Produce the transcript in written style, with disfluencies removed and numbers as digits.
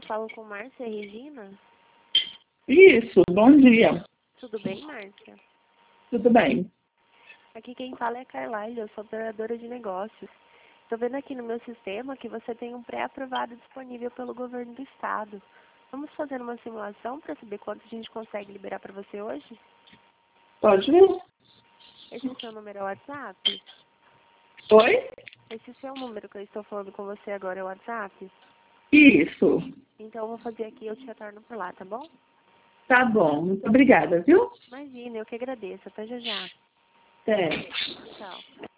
falo com Márcia Regina? Isso, bom dia. Tudo bem, Márcia? Tudo bem. Aqui quem fala é a Carlyle, eu sou operadora de negócios. Estou vendo aqui no meu sistema que você tem um pré-aprovado disponível pelo governo do estado. Vamos fazer uma simulação para saber quanto a gente consegue liberar para você hoje? Pode ver. Esse seu número é o WhatsApp? Oi? Esse seu número que eu estou falando com você agora é o WhatsApp? Isso. Então eu vou fazer aqui e eu te retorno por lá, tá bom? Tá bom. Muito obrigada, viu? Imagina, eu que agradeço. Até já já. Até. Tchau.